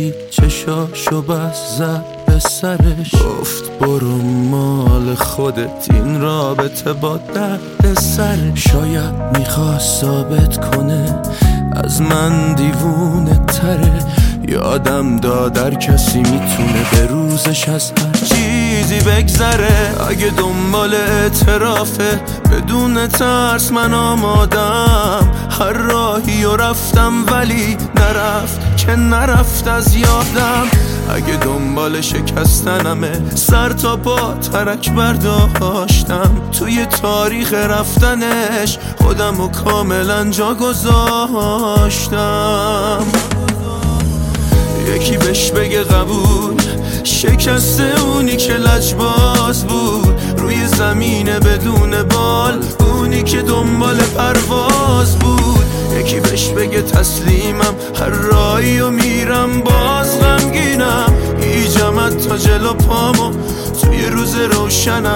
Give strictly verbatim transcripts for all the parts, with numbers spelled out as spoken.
دید چشاشو بس زد به سرش، گفت برو مال خودت، این رابطه با درد سرش. شاید میخواست ثابت کنه از من دیوونه تره، یادم داد هر کسی میتونه به روزش از هر چیزی بگذره. اگه دنبال اعترافه بدون ترس من آمادم، هر راهی و رفتم ولی نرفت که نرفت از یادم. اگه دنبال شکستنمه سر تا پا ترک برداشتم، توی تاریخ رفتنش خودم و کاملا جا گذاشتم. یکی بهش بگه قبول، شکسته اونی که لجباز بود روی زمین بدون بال، اونی که دنبال پرواز بود. یکی بهش بگه تسلیمم، هر راهی و میرم باز غمگینم، ایجمت تا جلو پامو توی روز روشنم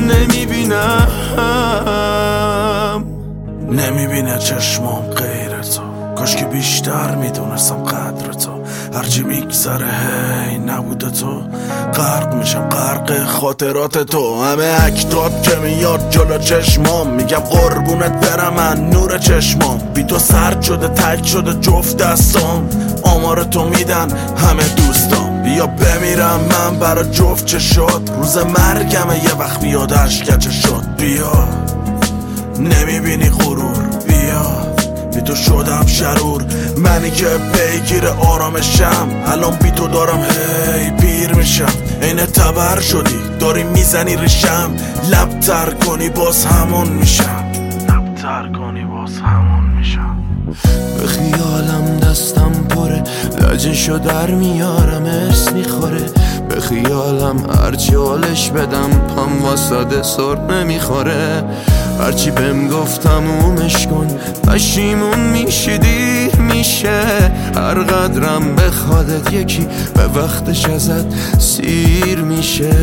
نمیبینم. نمیبینه چشمام غیر تو، کاش که بیشتر میدونستم قدر تو. هرچی میگذره هی نبوده تو، غرق میشم غرق خاطرات تو. همه اکتات که میاد جلو چشمام، میگم قربونت برم من نور چشمام. بی تو سرد شده تک شده جفت دستام، آمار تو میدن همه دوستام. بیا بمیرم من برا جفت چشات، روز مرگمه یه وقت بیاد اشکچه شد. بیا نمیبینی غرور، بیا بی تو شدم شرور، منی که پیگیر آرامشم. الان بی تو دارم هی پیر میشم، این تبر شدی داری میزنی ریشم. لب تر کنی باز همون میشم، لب تر کنی باز همون میشم. به خیالم دستم پره، لجشو در میارم ارس میخوره. به خیالم هرچی حالش بدم پام واساده سر نمیخوره. هرچی بهم گفتم اومش کن، پشیمون میشی دیر میشه. هر قدرم بخوادت یکی به وقتش ازت سیر میشه.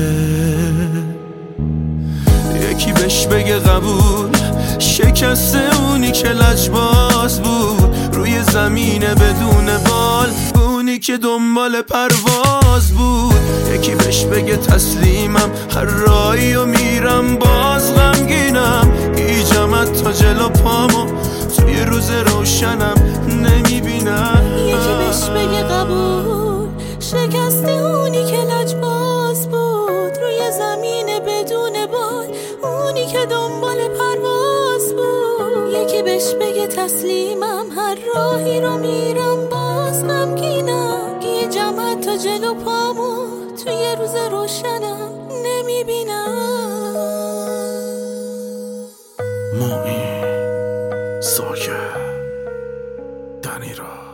یکی بهش بگه قبول، شکسته اونی که لجباز بود روی زمین بدون بال، اونی که دنبال پرواز بود. یکی بهش بگه تسلیمم، هر راهی و میرم باز غمگینم، ایجمت تا جلو پامو توی روز روشنم نمیبینم. یکی بهش بگه قبول، شکسته اونی که لجباز بود روی زمین بدون بال، اونی که دنبال پرواز بود. یکی بهش بگه تسلیمم، هر راهی رو میرم باز غمگینم، ایجمت تا جلو پامو توی روز روشنم نمیبینم. موئی ساکه دنی را